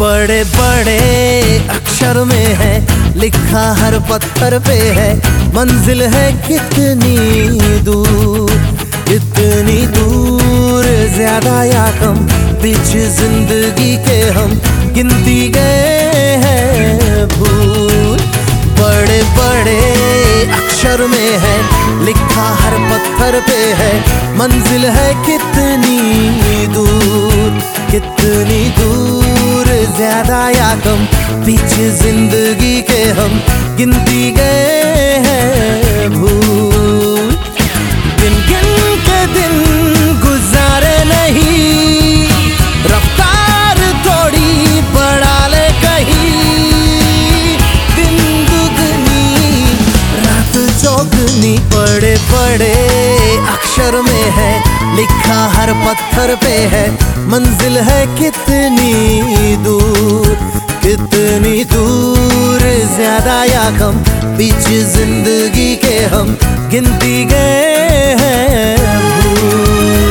बड़े बड़े अक्षर में है लिखा हर पत्थर पे है, मंजिल है कितनी दूर, कितनी दूर, ज्यादा या कम, बीच जिंदगी के हम गिनती गए हैं भूल। बड़े बड़े अक्षर में है लिखा हर पत्थर पे है, मंजिल है कितनी दूर, कितनी दूर, ज्यादा या कम, पीछे जिंदगी के हम गिनती गए हैं भूल। गिन गिन के दिन गुजारे नहीं, रफ्तार थोड़ी बढ़ा ले कहीं, दिन दुगनी रात चौगनी। बड़े बड़े अक्षर में है लिखा हर पत्थर पे है, मंजिल है कितनी दूर, कितनी दूर, ज्यादा या कम, बीच जिंदगी के हम गिनती गए हैं भूल।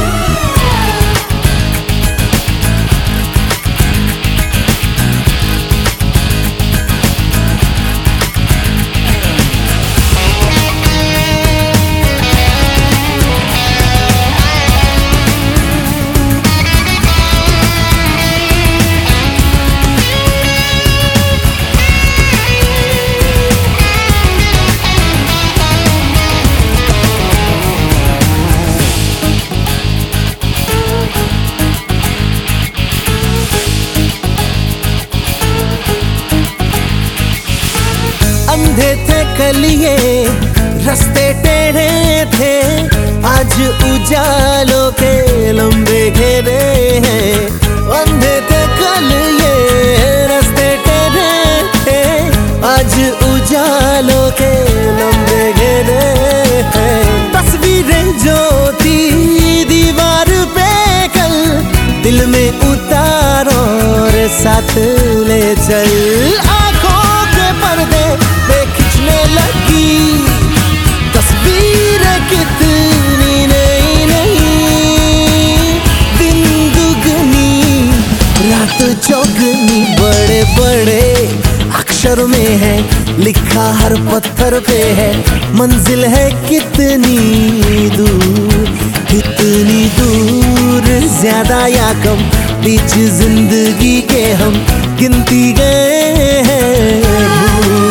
अंधे थे कलिए, रास्ते टेढ़े थे, आज उजालों के लंबे घेरे हैं। अंधे थे कलिए, रास्ते टेढ़े थे, आज उजालों के लंबे घेरे हैं। तस्वीरें जो थी दीवार पे कल, दिल में उतारो और साथ ले चल। आंखों के पर्दे खिंचने लगी, तस्वीर कितनी नई नई, दिन दुगनी रात चौगनी। बड़े बड़े अक्षर में है लिखा हर पत्थर पे है, मंजिल है कितनी दूर, कितनी दूर, ज्यादा या कम, बीच जिंदगी के हम गिनती गए हैं भूल।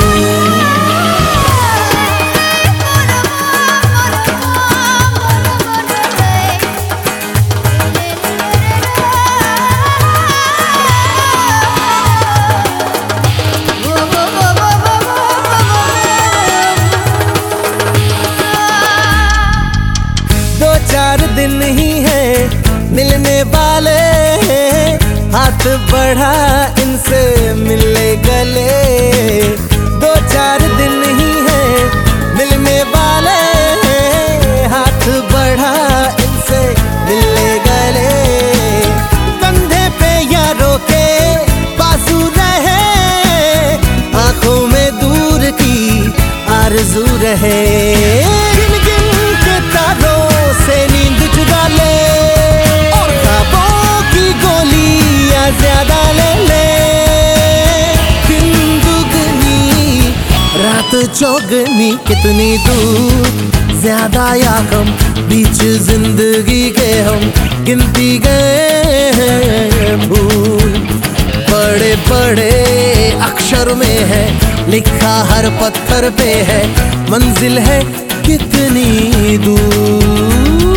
दो चार दिन ही है मिलने वाले, हाथ बढ़ा इनसे मिले गले। दो चार दिन ही है मिलने वाले, हाथ बढ़ा इनसे मिले गले। कंधे पे यारों के बाजू रहे, आंखों में दूर की आरज़ू रहे। गिन गिन के तारों से नींद चुरा ले, और ख्वाबों की गोलियां ज्यादा ले ले। दिन दुगनी रात चौगनी, कितनी दूर, ज्यादा या कम, बीच जिंदगी के हम गिनती गए हैं भूल। बड़े बड़े अक्षर में है लिखा हर पत्थर पे है, मंजिल है कितनी दूर।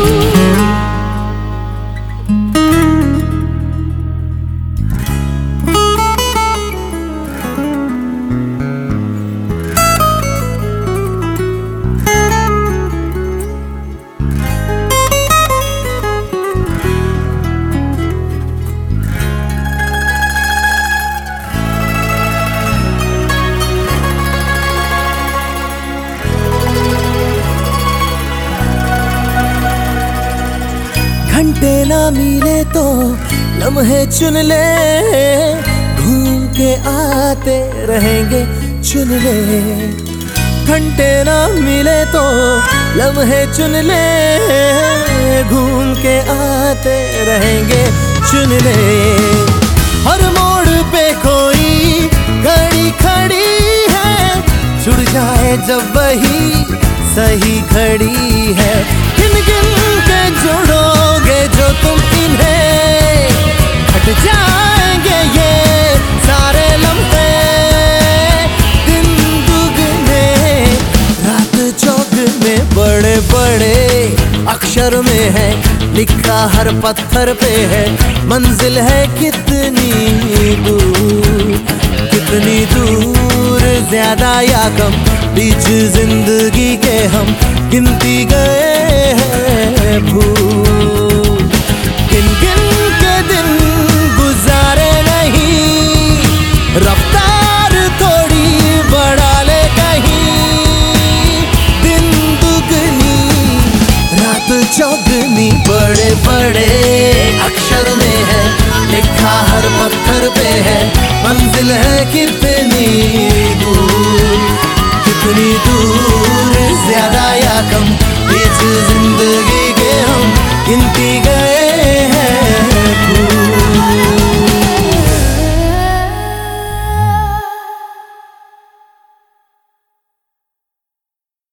घंटे ना मिले तो लम्हे चुन ले, घूम के आते रहेंगे चुन ले। घंटे ना मिले तो लम्हे चुन ले, घूम के आते रहेंगे चुन ले। हर मोड़ पे कोई घड़ी खड़ी है, जुड़ जाए जब वही सही घड़ी है। गिन गिन के जोड़ोगे जो तुम इन्हें, हट जाएंगे ये सारे लम्हे। दिन दुगने रात चौगने, बड़े बड़े अक्षर में है लिखा हर पत्थर पे है, मंजिल है कितनी दूर, कितनी दूर, ज्यादा या कम, बीच जिंदगी के हम गिनती गए हैं भूल। गिन गिन के दिन गुजारे नहीं, रफ्तार थोड़ी बढ़ा ले कहीं। दिन दुगनी रात चौगनी, बड़े बड़े अक्षर में है लिखा हर पत्थर पे है, मंजिल है कितनी